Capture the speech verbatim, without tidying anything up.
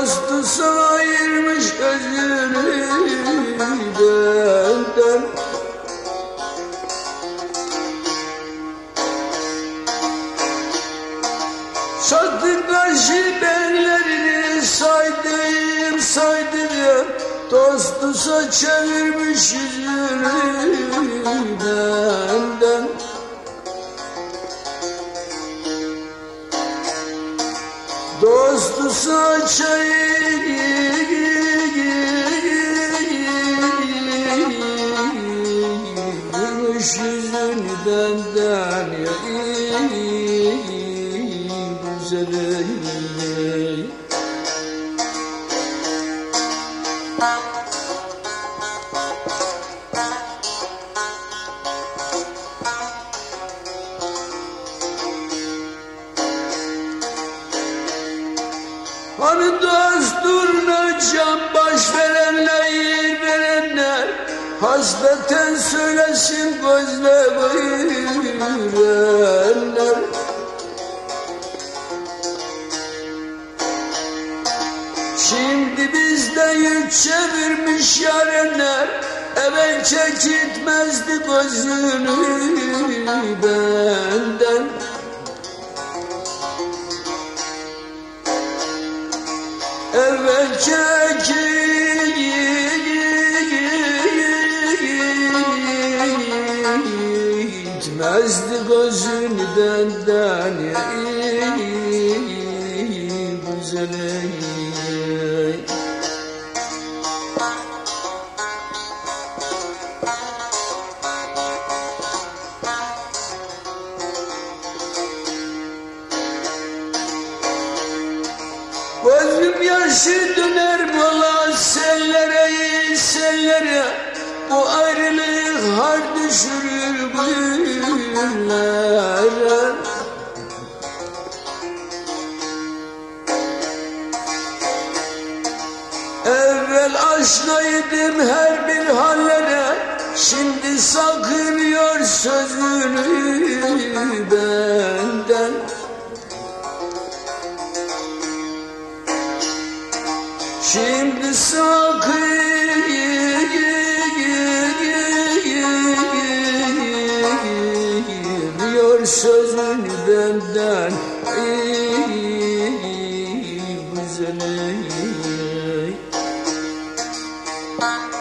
Dostu sana ayırmış gözünü benden. Çatı başı benlerini saydım saydım, dostusa çevirmiş yüzünü benden. Dostusa çevirmiş yüzünü benden ya güzelim. Hani dostuna can baş verenler, yer verenler, hasreten söylesin gözle buyurenler. Şimdi bizden yük çevirmiş yarenler, evvel çekitmezdi gözünü benden. Evvel çekitmezdi gözünü benden ya güzelim. Gözüm yaşı döner bola sellere sellere, bu ayrılık har düşürür günlere. Evvel aşnaydım her bir hallere, şimdi sakınıyor sözünü benden. Şimdi sakınıyor sözünü benden güzelim.